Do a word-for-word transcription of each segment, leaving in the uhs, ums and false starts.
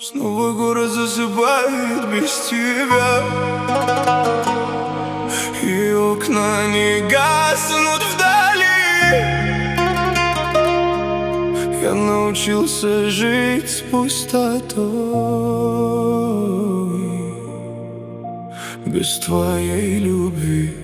Снова город засыпает без тебя, и окна не гаснут вдали. Я научился жить с пустотой без твоей любви.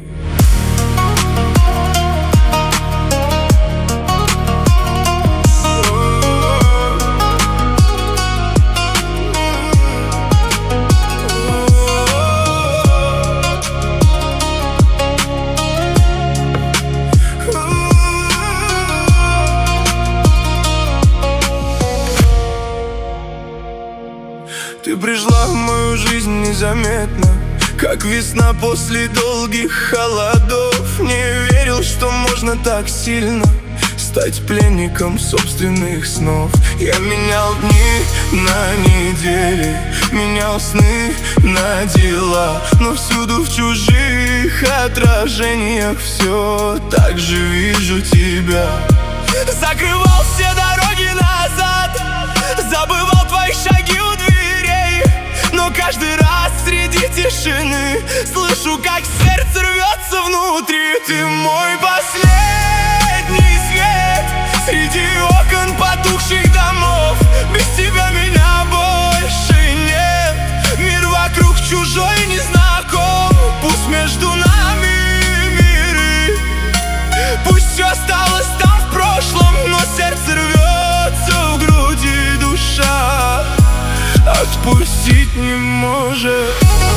Ты пришла в мою жизнь незаметно, как весна после долгих холодов. Не верил, что можно так сильно стать пленником собственных снов. Я менял дни на недели, менял сны на дела, но всюду в чужих отражениях все так же вижу тебя. Закрывал все дороги назад, забывал твои шаги у дверей, но каждый раз среди тишины слышу, как сердце рвется внутри. Ты мой последний свет среди окон потухших домов. Без тебя меня больше нет, мир вокруг чужой, незнаком. Пусть между нами миры, пусть все осталось там в прошлом, но сердце рвется в груди, душа отпустить не может.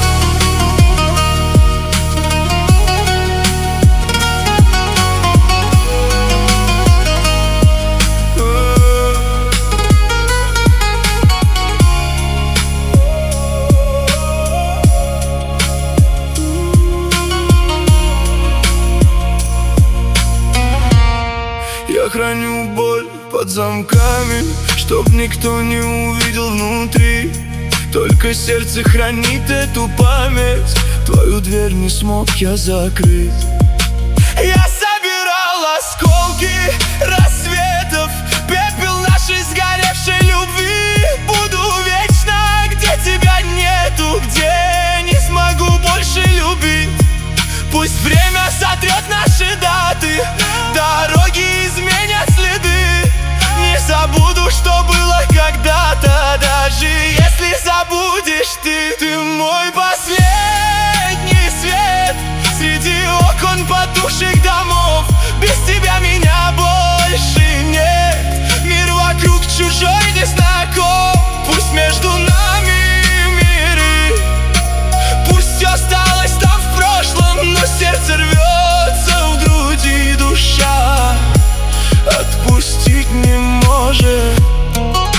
Я храню боль под замками, чтоб никто не увидел внутри. Только сердце хранит эту память, твою дверь не смог я закрыть. Я собирал осколки рассветов, пепел нашей сгоревшей любви. Буду вечно, где тебя нету, где не смогу больше любить. Пусть время сотрет наши даты, дороги изменят следы. Не забуду, что было когда-то, даже если забудешь ты. Ты мой последний свет среди окон потухших домов. Без тебя меня больше нет, мир вокруг чужой, незнаком. Пусть между нами миры, пусть все осталось там в прошлом, но сердце рвется в груди, душа отпустить не может.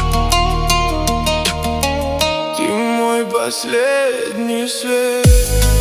Ты мой последний свет.